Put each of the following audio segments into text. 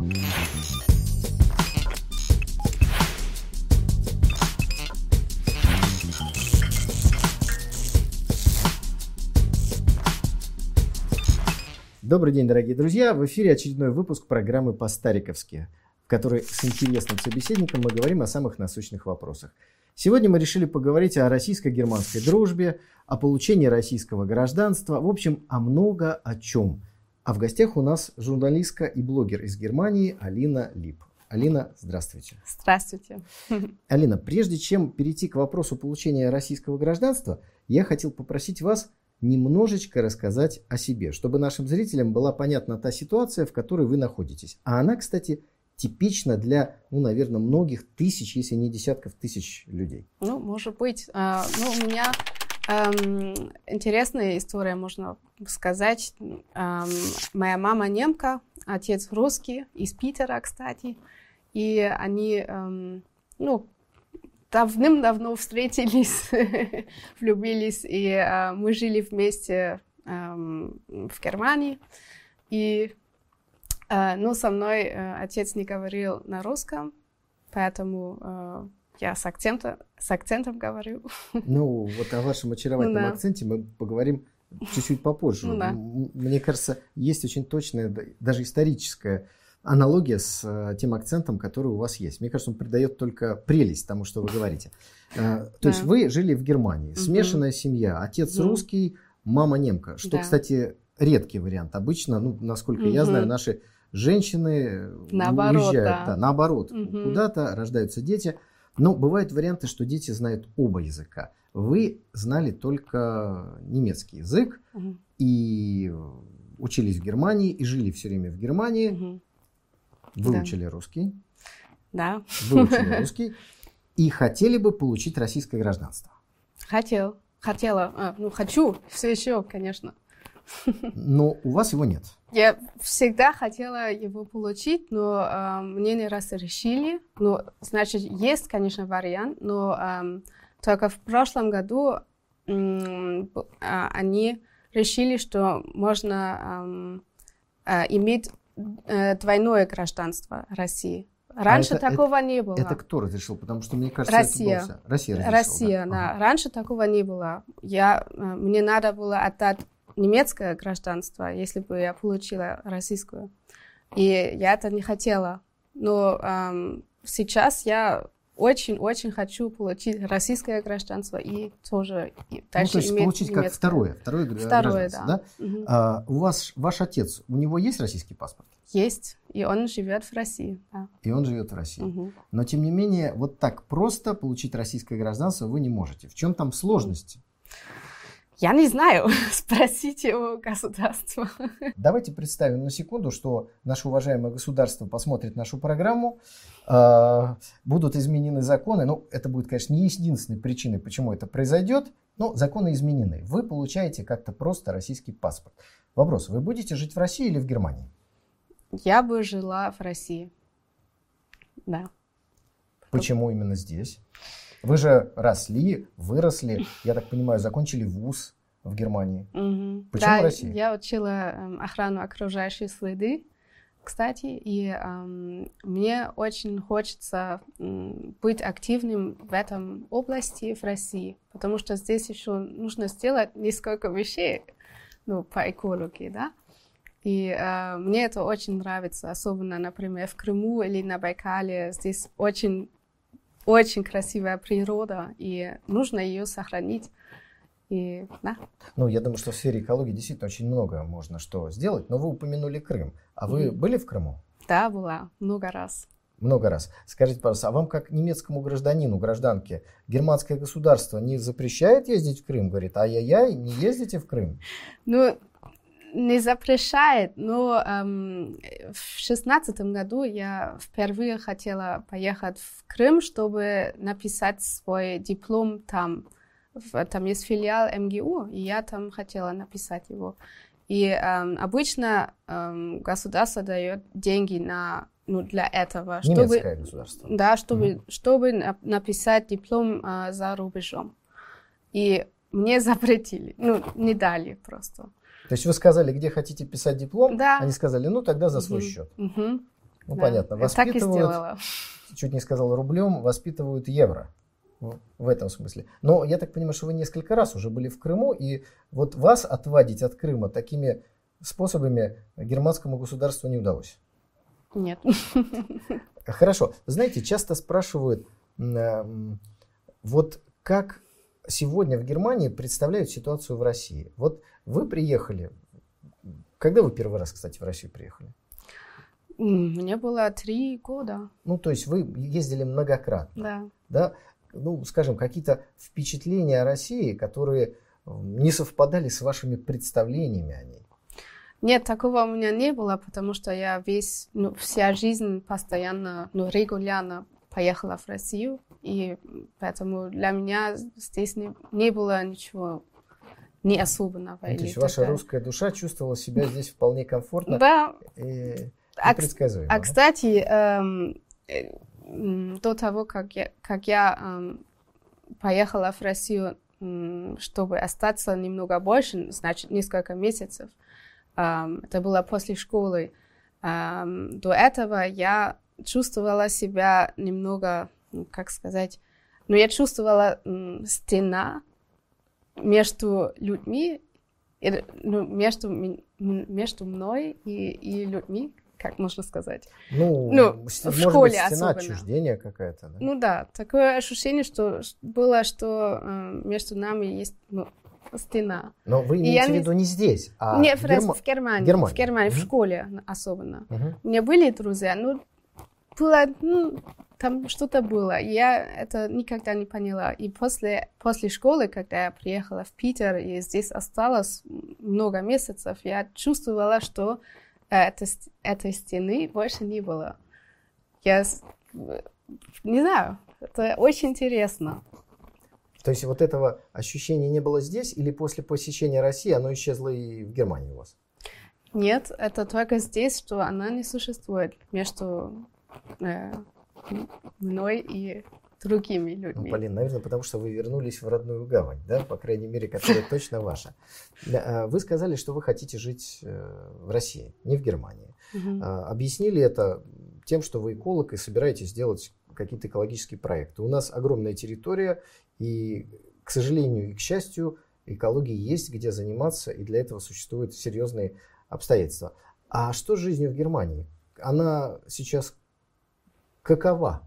Добрый день, дорогие друзья! В эфире очередной выпуск программы «По-стариковски», в которой с интересным собеседником мы говорим о самых насущных вопросах. Сегодня мы решили поговорить о российско-германской дружбе, о получении российского гражданства, в общем, много о чем. А в гостях у нас журналистка и блогер из Германии Алина Лип. Алина, здравствуйте. Здравствуйте. Алина, прежде чем перейти к вопросу получения российского гражданства, я хотел попросить вас немножечко рассказать о себе, чтобы нашим зрителям была понятна та ситуация, в которой вы находитесь. А она, кстати, типична для, наверное, многих тысяч, если не десятков тысяч людей. Может быть. У меня интересная история, можно сказать. Моя мама немка, отец русский, из Питера, кстати. И они, давным-давно встретились, влюбились, и мы жили вместе в Германии. И со мной отец не говорил на русском, поэтому я с акцентом говорю. Вот о вашем очаровательном акценте мы поговорим чуть-чуть попозже. Мне кажется, есть очень точная, даже историческая аналогия с тем акцентом, который у вас есть. Мне кажется, он придает только прелесть тому, что вы говорите. То есть вы жили в Германии, смешанная семья, отец русский, мама немка, что, кстати, редкий вариант. Обычно, насколько я знаю, наши женщины уезжают наоборот, куда-то, рождаются дети. Но бывают варианты, что дети знают оба языка. Вы знали только немецкий язык и учились в Германии, и жили все время в Германии. Выучили русский. Да. Выучили русский. И хотели бы получить российское гражданство. Хотела. Хочу все еще, конечно. Но у вас его нет. Я всегда хотела его получить, но мне не разрешили. Значит, есть, конечно, вариант, но только в прошлом году они решили, что можно иметь двойное гражданство России. Раньше такого не было. Это кто разрешил? Потому что, мне кажется, Россия. Россия, да. Раньше такого не было. Мне надо было отдать немецкое гражданство, если бы я получила российское. И я это не хотела. Но сейчас я очень хочу получить российское гражданство и тоже дальше то есть получить немецкое. Как второе гражданство, да? У вас, ваш отец, у него есть российский паспорт? Есть, и он живет в России. Да. И он живет в России. Но, тем не менее, вот так просто получить российское гражданство вы не можете. В чем там сложности? Я не знаю, спросите у государства. Давайте представим на секунду, что наше уважаемое государство посмотрит нашу программу, будут изменены законы. Это будет, конечно, не единственной причиной, почему это произойдет, но законы изменены. Вы получаете как-то просто российский паспорт. Вопрос, вы будете жить в России или в Германии? Я бы жила в России, да. Почему именно здесь? Вы же выросли, я так понимаю, закончили вуз в Германии. Почему в России? Я учила охрану окружающей среды, кстати, и мне очень хочется быть активным в этом области в России, потому что здесь еще нужно сделать несколько вещей, по экологии, да. И мне это очень нравится, особенно, например, в Крыму или на Байкале. Здесь очень красивая природа, и нужно ее сохранить. И, да. Я думаю, что в сфере экологии действительно очень много можно что сделать. Но вы упомянули Крым. А вы были в Крыму? Да, была. Много раз. Много раз. Скажите, пожалуйста, а вам, как немецкому гражданину, гражданке, германское государство не запрещает ездить в Крым? Говорит, ай-яй-яй, не ездите в Крым? Не запрещает, но в 2016 году я впервые хотела поехать в Крым, чтобы написать свой диплом там. Там есть филиал МГУ, и я там хотела написать его. И обычно государство дает деньги для этого. Немецкое государство. Да, чтобы написать диплом за рубежом. И мне запретили, не дали просто. То есть вы сказали, где хотите писать диплом, да. Они сказали, тогда за свой счет. Ну, понятно. Так и сделала. Чуть не сказал рублем, воспитывают евро. В этом смысле. Но я так понимаю, что вы несколько раз уже были в Крыму, и вот вас отвадить от Крыма такими способами германскому государству не удалось. Нет. Хорошо. Знаете, часто спрашивают, вот как сегодня в Германии представляют ситуацию в России. Вот вы приехали. Когда вы первый раз, кстати, в Россию приехали? Мне было 3 года. Ну, то есть вы ездили многократно. Да. Да? Ну, скажем, какие-то впечатления о России, которые не совпадали с вашими представлениями о ней? Нет, такого у меня не было, потому что я вся жизнь постоянно, регулярно поехала в Россию, и поэтому для меня здесь не было ничего не особенного. Ну, то есть ваша русская душа чувствовала себя здесь вполне комфортно и предсказуемо. Кстати, до того, как я поехала в Россию, чтобы остаться немного больше, значит, несколько месяцев, это было после школы, до этого я чувствовала себя немного, как сказать, я чувствовала стена между людьми, между мной и людьми, как можно сказать. В школе быть, стена особенно. Отчуждения какая-то. Да? Да, такое ощущение, что между нами есть стена. Но вы имеете в виду не здесь, а в Германии. В Германии, в школе особенно. У меня были друзья, было, там что-то было. Я это никогда не поняла. И после школы, когда я приехала в Питер и здесь осталась много месяцев, я чувствовала, что этой стены больше не было. Я не знаю, это очень интересно. То есть вот этого ощущения не было здесь, или после посещения России оно исчезло и в Германии у вас? Нет, это только здесь, что она не существует между мной и другими людьми. Полин, наверное, потому что вы вернулись в родную гавань, да, по крайней мере, которая точно ваша. Вы сказали, что вы хотите жить в России, не в Германии. Объяснили это тем, что вы эколог и собираетесь делать какие-то экологические проекты. У нас огромная территория, и, к сожалению и к счастью, экологии есть где заниматься, и для этого существуют серьезные обстоятельства. А что с жизнью в Германии? Она сейчас какова?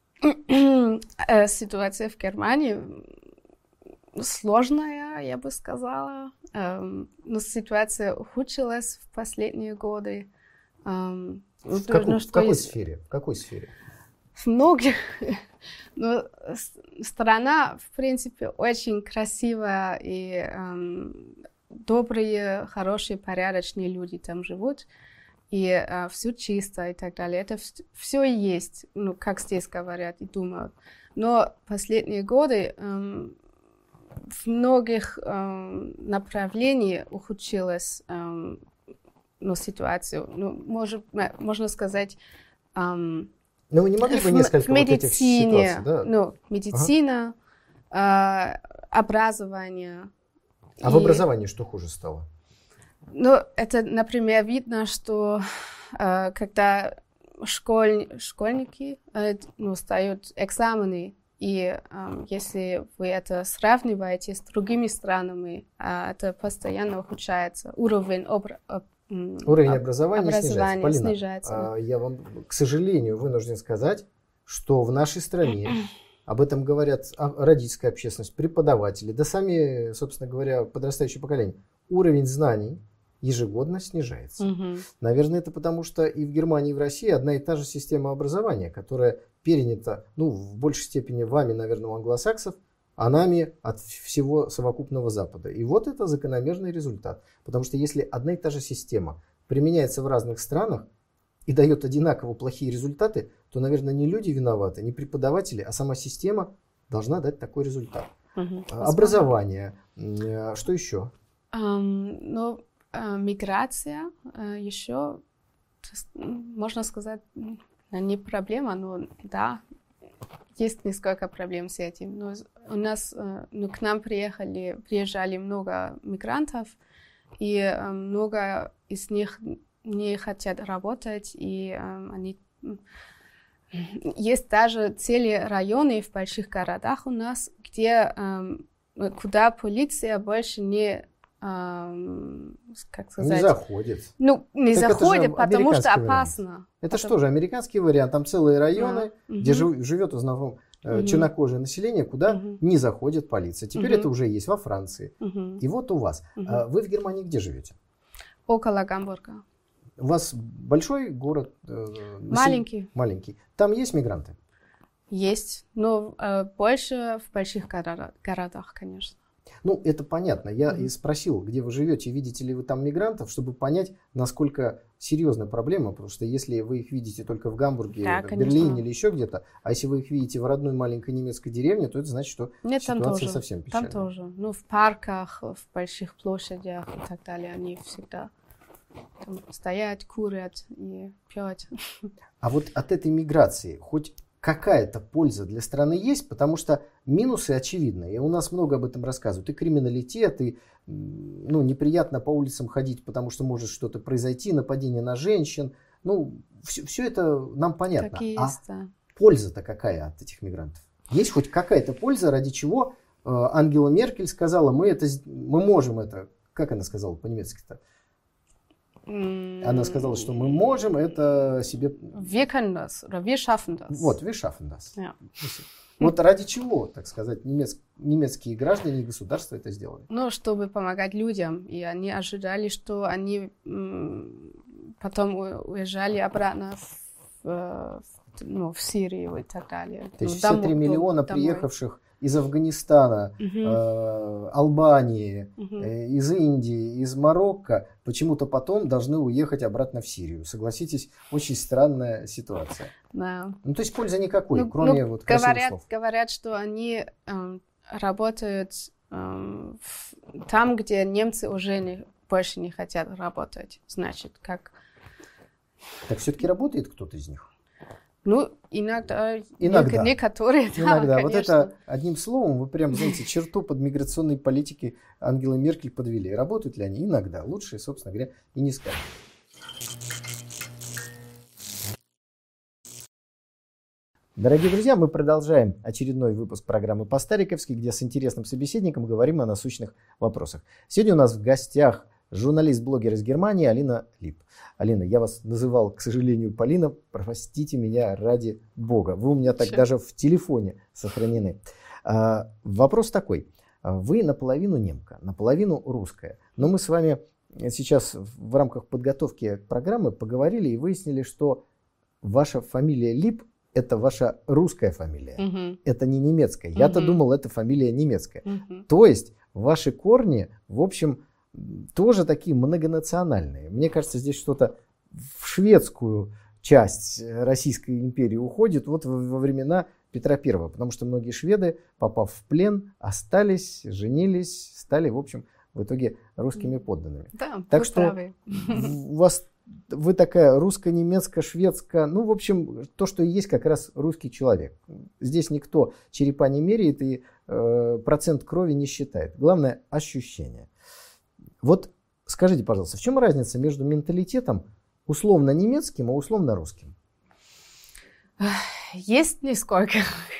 Ситуация в Германии сложная, я бы сказала. Но ситуация ухудшилась в последние годы. В какой сфере? В какой сфере? В многих. Но страна, в принципе, очень красивая, и добрые, хорошие, порядочные люди там живут. И все чисто и так далее. Это все есть, как здесь говорят и думают. Но последние годы в многих направлениях ухудшилась ситуация. Можно сказать, вы не могли бы несколько в медицине, вот этих ситуаций, да? Медицина, образование. А в образовании что хуже стало? Это, например, видно, что когда школьники сдают экзамены, и если вы это сравниваете с другими странами, это постоянно ухудшается. Уровень образования снижается. Полина, я вам, к сожалению, вынужден сказать, что в нашей стране об этом говорят родительская общественность, преподаватели, да сами, собственно говоря, подрастающее поколение. Уровень знаний ежегодно снижается. Наверное, это потому, что и в Германии, и в России одна и та же система образования, которая перенята, в большей степени вами, наверное, у англосаксов, а нами от всего совокупного Запада. И вот это закономерный результат. Потому что если одна и та же система применяется в разных странах и дает одинаково плохие результаты, то, наверное, не люди виноваты, не преподаватели, а сама система должна дать такой результат. Образование. Что еще? Миграция еще, можно сказать, не проблема, но да, есть несколько проблем с этим. Но у нас, к нам приезжали много мигрантов, и много из них не хотят работать, и они... Есть даже целые районы в больших городах у нас, где, куда полиция больше не, как сказать... Не заходит. Ну, не так заходит, потому что опасно. Вариант. Это что же, американский вариант? Там целые районы, где живет в основном чернокожее население, куда не заходит полиция. Теперь это уже есть во Франции. И вот у вас. Вы в Германии где живете? Около Гамбурга. У вас большой город? Маленький. Маленький. Там есть мигранты? Есть, но больше в больших городах, конечно. Ну, это понятно. Я и спросил, где вы живете, видите ли вы там мигрантов, чтобы понять, насколько серьезная проблема. Потому что если вы их видите только в Гамбурге, да, в Берлине или еще где-то, а если вы их видите в родной маленькой немецкой деревне, то это значит, что ситуация совсем печальная. Там тоже. Ну, в парках, в больших площадях и так далее, они всегда там стоят, курят и пьют. А вот от этой миграции хоть какая-то польза для страны есть, потому что минусы очевидны. И у нас много об этом рассказывают. И криминалитет, и неприятно по улицам ходить, потому что может что-то произойти, нападение на женщин. Ну, все это нам понятно. Польза-то какая от этих мигрантов? Есть хоть какая-то польза, ради чего Ангела Меркель сказала, мы можем это, как она сказала по-немецки-то? Она сказала, что мы можем это себе... Wir können das, oder wir schaffen das. Вот, wir schaffen das. Ja. Вот ради чего, так сказать, немецкие граждане и государство это сделали? Ну, чтобы помогать людям. И они ожидали, что они потом уезжали обратно в Сирию и так далее. То есть все 3 миллиона приехавших из Афганистана, Албании, из Индии, из Марокко почему-то потом должны уехать обратно в Сирию. Согласитесь, очень странная ситуация. Да. Ну, то есть пользы никакой, кроме вот красивых слов. Говорят, что они работают там, где немцы уже больше не хотят работать. Значит, как... Так все-таки работает кто-то из них? Ну, иногда. Некоторые, да, иногда. Конечно. Вот это, одним словом, вы прям, знаете, черту под миграционной политикой Ангелы Меркель подвели. Работают ли они? Иногда. Лучше, собственно говоря, и не скажем. Дорогие друзья, мы продолжаем очередной выпуск программы «По-стариковски», где с интересным собеседником говорим о насущных вопросах. Сегодня у нас в гостях журналист-блогер из Германии Алина Лип. Алина, я вас называл, к сожалению, Полина. Простите меня ради бога. Вы у меня так даже в телефоне сохранены. Вопрос такой. Вы наполовину немка, наполовину русская. Но мы с вами сейчас в рамках подготовки программы поговорили и выяснили, что ваша фамилия Лип – это ваша русская фамилия. Это не немецкая. Я-то думал, это фамилия немецкая. То есть ваши корни, в общем, тоже такие многонациональные. Мне кажется, здесь что-то в шведскую часть Российской империи уходит вот во времена Петра I, потому что многие шведы, попав в плен, остались, женились, стали, в общем, в итоге русскими подданными. Да, так что правы. Вы такая русско-немецко-шведская, ну, в общем, то, что и есть как раз русский человек. Здесь никто черепа не меряет и процент крови не считает. Главное – ощущение. Вот скажите, пожалуйста, в чем разница между менталитетом условно немецким и условно русским? Есть нисколько.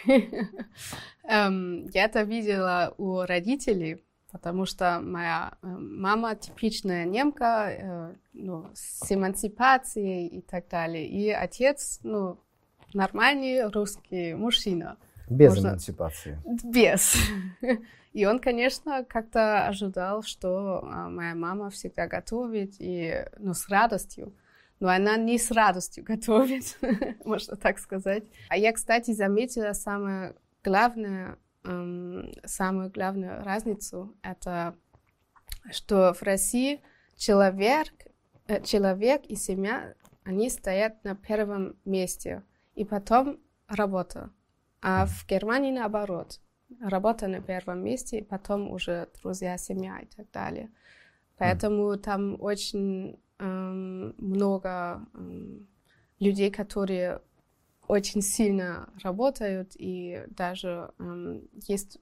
Я это видела у родителей, потому что моя мама типичная немка, с эмансипацией и так далее. И отец, нормальный русский мужчина. Без эмансипации. Без. И он, конечно, как-то ожидал, что моя мама всегда готовит, и, с радостью. Но она не с радостью готовит, можно так сказать. А я, кстати, заметила самую главную разницу, это что в России человек и семья, они стоят на первом месте, и потом работа. А в Германии наоборот. Работа на первом месте, и потом уже друзья, семья и так далее. Поэтому там очень много людей, которые очень сильно работают, и даже есть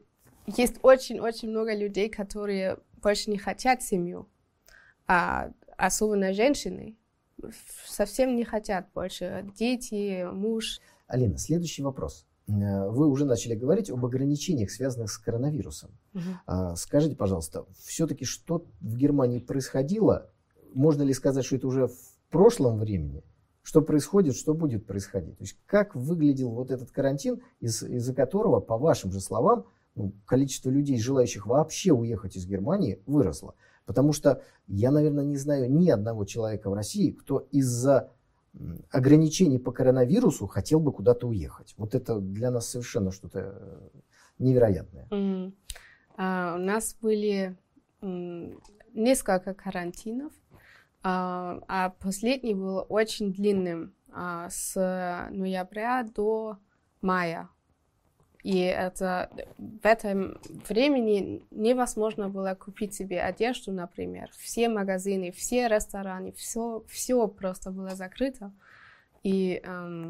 очень-очень много людей, которые больше не хотят семью, а особенно женщины, совсем не хотят больше. Дети, муж. Алина, следующий вопрос. Вы уже начали говорить об ограничениях, связанных с коронавирусом. Скажите, пожалуйста, все-таки что в Германии происходило? Можно ли сказать, что это уже в прошлом времени? Что происходит, что будет происходить? То есть как выглядел вот этот карантин, из-за которого, по вашим же словам, количество людей, желающих вообще уехать из Германии, выросло? Потому что я, наверное, не знаю ни одного человека в России, кто из-за ограничений по коронавирусу хотел бы куда-то уехать. Вот это для нас совершенно что-то невероятное. У нас были несколько карантинов, а последний был очень длинным, с ноября до мая. И это в этом времени невозможно было купить себе одежду, например. Все магазины, все рестораны, все просто было закрыто. И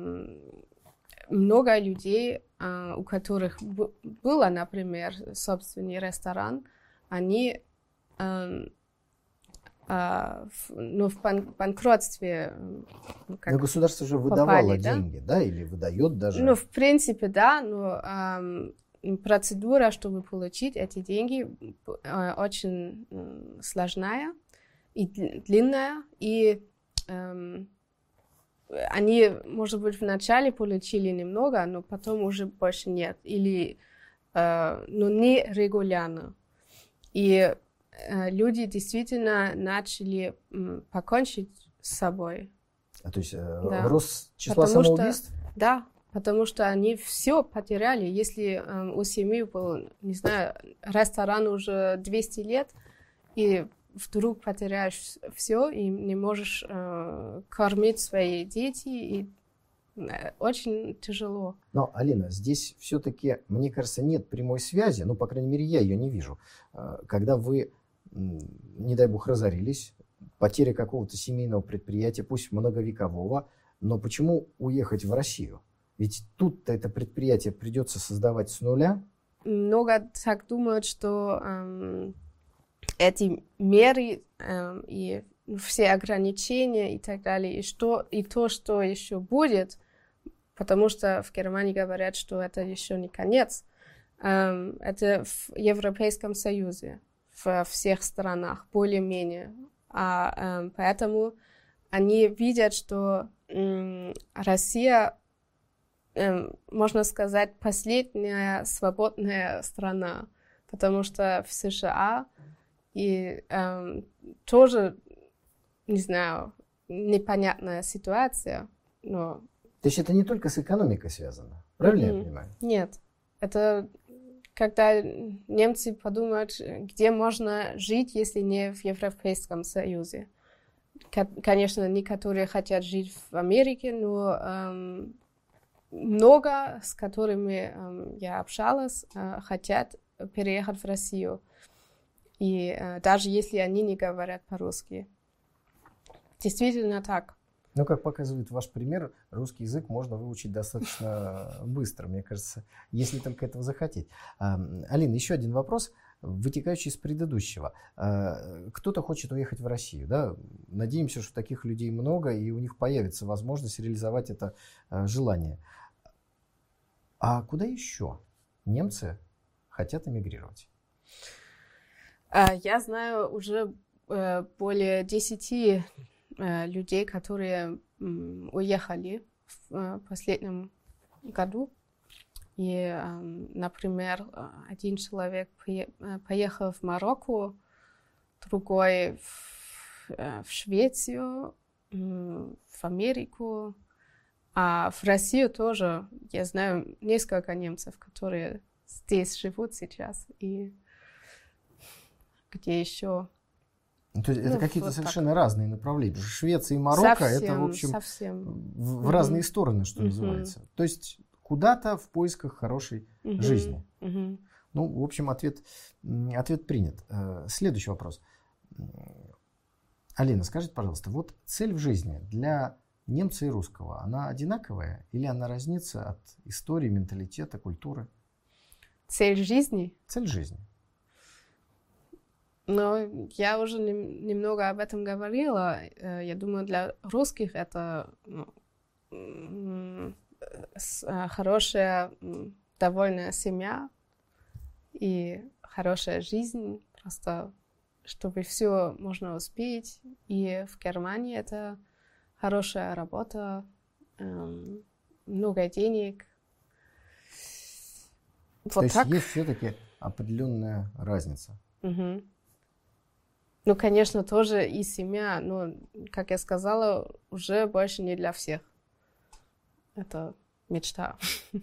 много людей, у которых было, например, собственный ресторан, они в банкротстве. Но государство же выдавало деньги, да? Или выдает даже? В принципе, да, но процедура, чтобы получить эти деньги, очень сложная и длинная. И они, может быть, вначале получили немного, но потом уже больше нет. Или не регулярно. И люди действительно начали покончить с собой. То есть рост числа самоубийств? Да, потому что они все потеряли. Если у семьи был, не знаю, ресторан уже 200 лет, и вдруг потеряешь все, и не можешь кормить свои дети, и очень тяжело. Но, Алина, здесь все-таки, мне кажется, нет прямой связи, по крайней мере, я ее не вижу. Когда вы, не дай бог, разорились, потеря какого-то семейного предприятия, пусть многовекового, но почему уехать в Россию? Ведь тут-то это предприятие придется создавать с нуля. Много так думают, что эти меры и все ограничения и так далее, и то, что еще будет, потому что в Германии говорят, что это еще не конец, это в Европейском Союзе, во всех странах, более-менее. Поэтому они видят, что Россия, можно сказать, последняя свободная страна, потому что в США и тоже, не знаю, непонятная ситуация, но... То есть это не только с экономикой связано, правильно я понимаю? Нет, это когда немцы подумают, где можно жить, если не в Европейском Союзе. Конечно, некоторые хотят жить в Америке, но много, с которыми я общалась, хотят переехать в Россию. И даже если они не говорят по-русски. Действительно так. Ну, как показывает ваш пример, русский язык можно выучить достаточно быстро, мне кажется, если только этого захотеть. Алина, еще один вопрос, вытекающий из предыдущего. Кто-то хочет уехать в Россию, да? Надеемся, что таких людей много, и у них появится возможность реализовать это желание. А куда еще немцы хотят эмигрировать? Я знаю уже более 10 людей, которые уехали в последнем году. И, например, один человек поехал в Марокко, другой в Швецию, в Америку, а в Россию тоже. Я знаю несколько немцев, которые здесь живут сейчас, и где еще. То есть это какие-то вот совершенно разные направления. Швеция и Марокко это, в общем, в разные стороны, что называется. То есть куда-то в поисках хорошей жизни. Ну, в общем, ответ принят. Следующий вопрос. Алина, скажите, пожалуйста, вот цель в жизни для немца и русского, она одинаковая или она разнится от истории, менталитета, культуры? Цель жизни? Цель жизни. Но я уже немного об этом говорила. Я думаю, для русских это хорошая, довольная семья и хорошая жизнь, просто чтобы все можно успеть. И в Германии это хорошая работа, много денег. Вот то так. Есть все-таки определенная разница. Угу. Ну, конечно, тоже и семья, но, как я сказала, уже больше не для всех. Это мечта.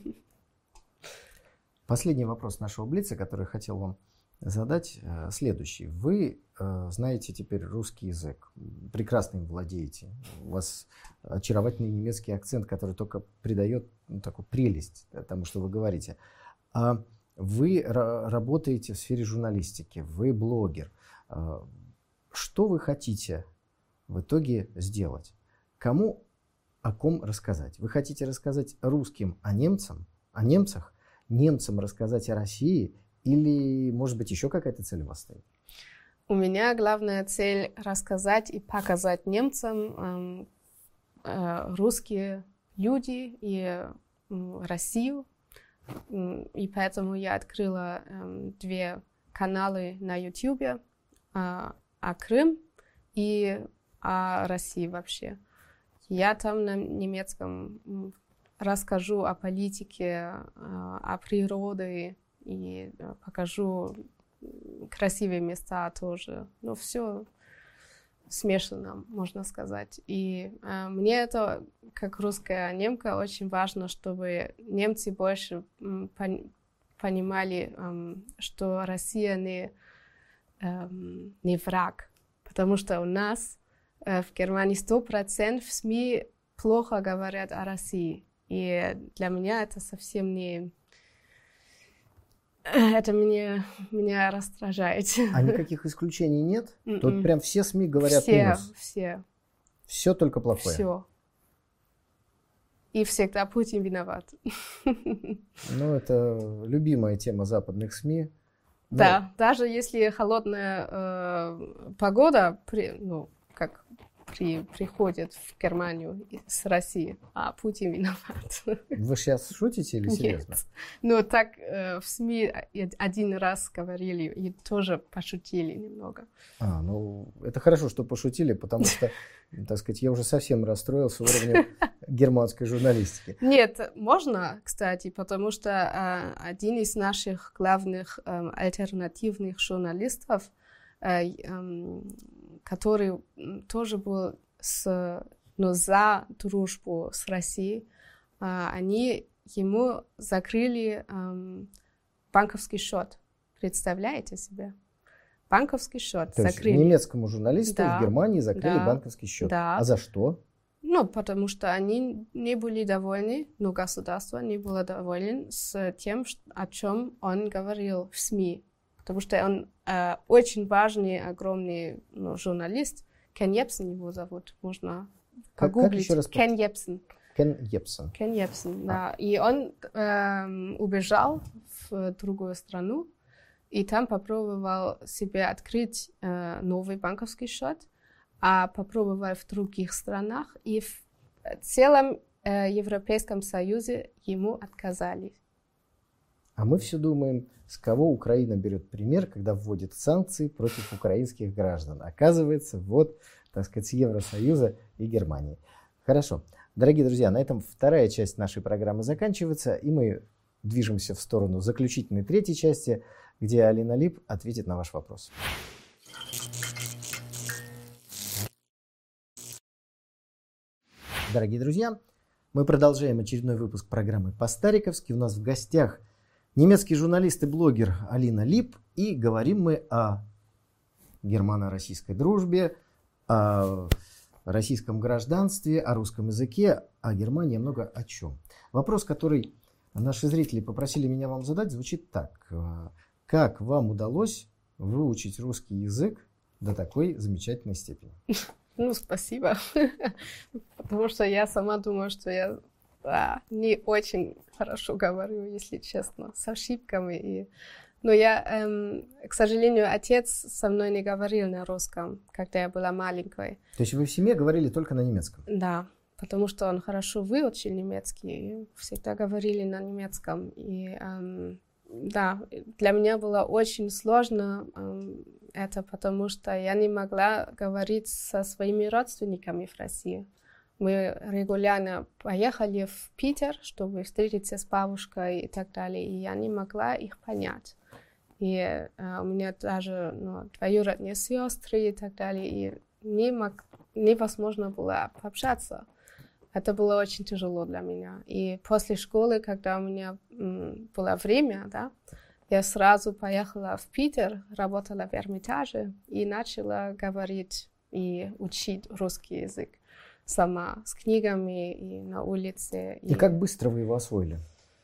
Последний вопрос нашего блица, который я хотел вам задать, следующий. Вы знаете теперь русский язык, прекрасно им владеете. У вас очаровательный немецкий акцент, который только придает такую прелесть тому, что вы говорите. Вы работаете в сфере журналистики, вы блогер. Что вы хотите в итоге сделать? Кому о ком рассказать? Вы хотите рассказать русским о немцах, немцам рассказать о России, или, может быть, еще какая-то цель у вас стоит? У меня главная цель рассказать и показать немцам русские люди и Россию. И поэтому я открыла 2 каналы на YouTube о Крым и о России вообще. Я там на немецком расскажу о политике, о природе и покажу красивые места тоже. Ну, все смешано, можно сказать. И мне это, как русская немка, очень важно, чтобы немцы больше понимали, что Россия не враг. Потому что у нас в Германии 100% в СМИ плохо говорят о России. И для меня это совсем не... Это меня раздражает. А никаких исключений нет? Тут прям все СМИ говорят минус. Все. Все только плохое? Все. И всегда Путин виноват. Ну, это любимая тема западных СМИ. Да, даже если холодная погода, приходит в Германию с России, а Путин виноват. Вы сейчас шутите или серьезно? Нет. Ну, так в СМИ один раз говорили и тоже пошутили немного. Ну, это хорошо, что пошутили, потому что, так сказать, я уже совсем расстроился уровнем германской журналистики. Нет, можно, кстати, потому что один из наших главных альтернативных журналистов, который тоже был за дружбу с Россией, они ему закрыли банковский счет. Представляете себе? Банковский счет закрыли. Немецкому журналисту в Германии закрыли банковский счет. Да. А за что? Ну, потому что они не были довольны, государство не было довольно с тем, о чем он говорил в СМИ. Потому что он очень важный, огромный журналист. Кен Епсен его зовут, можно погуглить. Кен Епсен. Кен Епсен, да. И он убежал в другую страну, и там попробовал себе открыть новый банковский счет, а попробовал в других странах, и в целом Европейском Союзе ему отказали. А мы все думаем, с кого Украина берет пример, когда вводит санкции против украинских граждан. Оказывается, вот, так сказать, с Евросоюза и Германии. Хорошо. Дорогие друзья, на этом вторая часть нашей программы заканчивается, и мы движемся в сторону заключительной третьей части, где Алина Лип ответит на ваш вопрос. Дорогие друзья, мы продолжаем очередной выпуск программы по-стариковски. У нас в гостях немецкий журналист и блогер Алина Лип, и говорим мы о германо-российской дружбе, о российском гражданстве, о русском языке, о Германии, много о чем. Вопрос, который наши зрители попросили меня вам задать, звучит так. Как вам удалось выучить русский язык до такой замечательной степени? Спасибо. Потому что я сама думаю, что я не очень хорошо говорю, если честно, с ошибками. И Но к сожалению, отец со мной не говорил на русском, когда я была маленькой. То есть вы в семье говорили только на немецком? Да, потому что он хорошо выучил немецкий, всегда говорили на немецком. И да, для меня было очень сложно это, потому что я не могла говорить со своими родственниками в России. Мы регулярно поехали в Питер, чтобы встретиться с бабушкой и так далее, и я не могла их понять. И у меня даже двоюродные сестры и так далее, и невозможно было пообщаться. Это было очень тяжело для меня. И после школы, когда у меня было время, да, я сразу поехала в Питер, работала в Эрмитаже и начала говорить и учить русский язык сама, с книгами и на улице. И как быстро вы его освоили?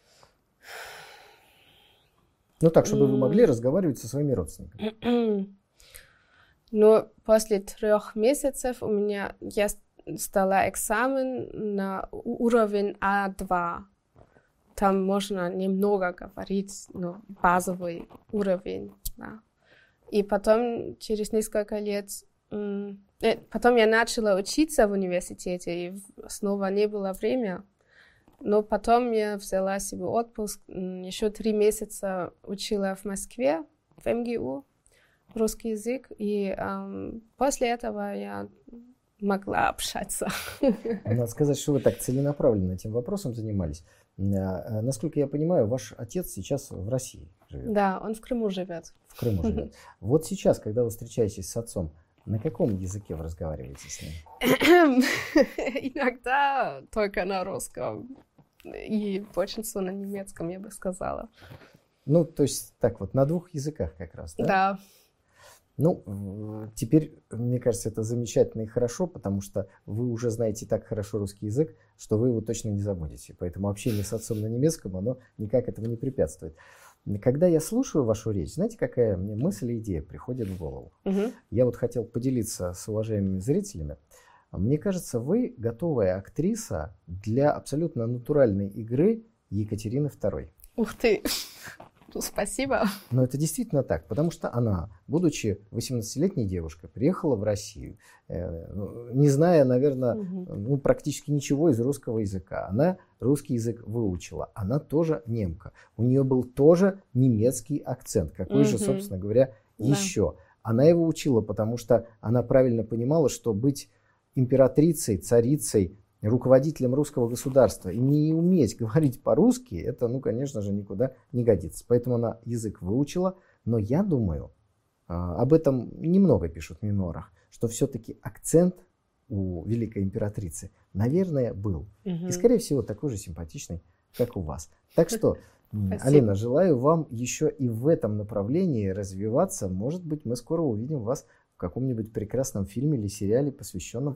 Ну так, чтобы вы могли разговаривать со своими родственниками. Ну, после 3 месяцев я сдала экзамен на уровень А2. Там можно немного говорить, но базовый уровень. Да. И потом, через несколько лет, потом я начала учиться в университете, и снова не было времени. Но потом я взяла себе отпуск, еще 3 месяца учила в Москве, в МГУ, русский язык, и после этого я могла общаться. Надо сказать, что вы так целенаправленно этим вопросом занимались. Насколько я понимаю, ваш отец сейчас в России живет. Да, он в Крыму живет. В Крыму живет. Вот сейчас, когда вы встречаетесь с отцом, на каком языке вы разговариваете с ним? Иногда только на русском. И большинство на немецком, я бы сказала. Ну, то есть так вот, на 2 языках как раз, да? Да. Ну, теперь, мне кажется, это замечательно и хорошо, потому что вы уже знаете так хорошо русский язык, что вы его точно не забудете. Поэтому общение с отцом на немецком, оно никак этому не препятствует. Когда я слушаю вашу речь, знаете, какая мне мысль и идея приходит в голову? Я вот хотел поделиться с уважаемыми зрителями. Мне кажется, вы готовая актриса для абсолютно натуральной игры Екатерины II. Ух ты! Ну, спасибо. Но это действительно так, потому что она, будучи 18-летней девушкой, приехала в Россию, не зная, наверное, практически ничего из русского языка. Она русский язык выучила, она тоже немка. У нее был тоже немецкий акцент, какой же, собственно говоря, еще. Она его учила, потому что она правильно понимала, что быть императрицей, царицей, руководителем русского государства и не уметь говорить по-русски, это, конечно же, никуда не годится. Поэтому она язык выучила, но я думаю, об этом немного пишут в мемуарах, что все-таки акцент у великой императрицы, наверное, был. И, скорее всего, такой же симпатичный, как у вас. Так что, Алина, желаю вам еще и в этом направлении развиваться. Может быть, мы скоро увидим вас в каком-нибудь прекрасном фильме или сериале, посвященном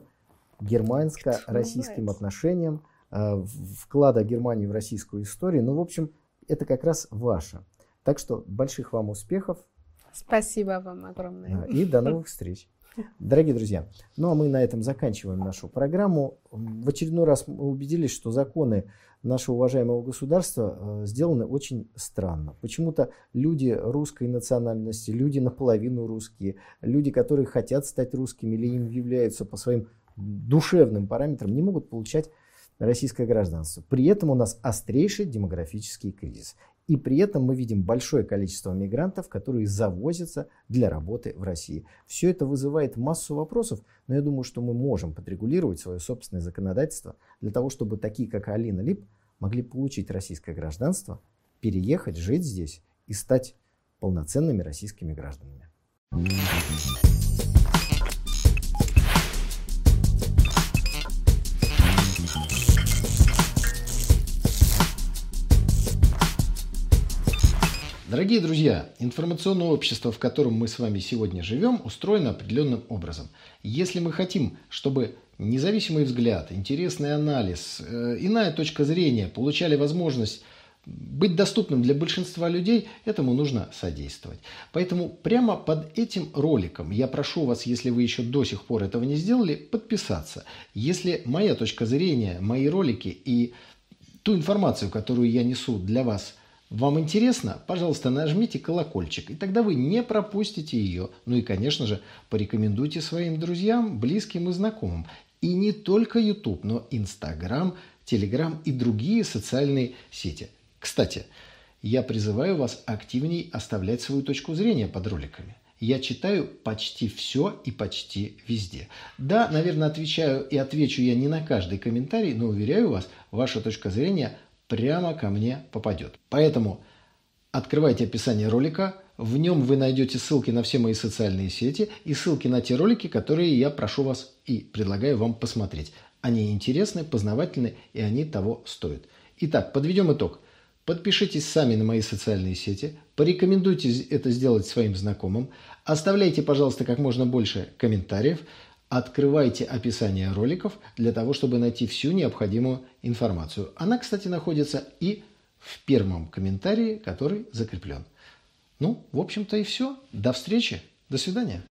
германско-российским отношениям, вклада Германии в российскую историю. Ну, в общем, это как раз ваше. Так что больших вам успехов. Спасибо вам огромное. И до новых встреч. Дорогие друзья, ну а мы на этом заканчиваем нашу программу. В очередной раз мы убедились, что законы нашего уважаемого государства сделаны очень странно. Почему-то люди русской национальности, люди наполовину русские, люди, которые хотят стать русскими или им являются по своим душевным параметрам, не могут получать российское гражданство. При этом у нас острейший демографический кризис. И при этом мы видим большое количество мигрантов, которые завозятся для работы в России. Все это вызывает массу вопросов, но я думаю, что мы можем подрегулировать свое собственное законодательство для того, чтобы такие, как Алина Лип, могли получить российское гражданство, переехать, жить здесь и стать полноценными российскими гражданами. Дорогие друзья, информационное общество, в котором мы с вами сегодня живем, устроено определенным образом. Если мы хотим, чтобы независимый взгляд, интересный анализ, иная точка зрения получали возможность быть доступным для большинства людей, этому нужно содействовать. Поэтому прямо под этим роликом я прошу вас, если вы еще до сих пор этого не сделали, подписаться. Если моя точка зрения, мои ролики и ту информацию, которую я несу для вас, Вам интересно? Пожалуйста, нажмите колокольчик, и тогда вы не пропустите ее. Ну и, конечно же, порекомендуйте своим друзьям, близким и знакомым. И не только YouTube, но Instagram, Telegram и другие социальные сети. Кстати, я призываю вас активней оставлять свою точку зрения под роликами. Я читаю почти все и почти везде. Да, наверное, отвечаю и отвечу я не на каждый комментарий, но, уверяю вас, ваша точка зрения прямо ко мне попадет. Поэтому открывайте описание ролика, в нем вы найдете ссылки на все мои социальные сети и ссылки на те ролики, которые я прошу вас и предлагаю вам посмотреть. Они интересны, познавательны и они того стоят. Итак, подведем итог. Подпишитесь сами на мои социальные сети, порекомендуйте это сделать своим знакомым, оставляйте, пожалуйста, как можно больше комментариев, открывайте описание роликов для того, чтобы найти всю необходимую информацию. Она, кстати, находится и в первом комментарии, который закреплен. Ну, в общем-то и все. До встречи. До свидания.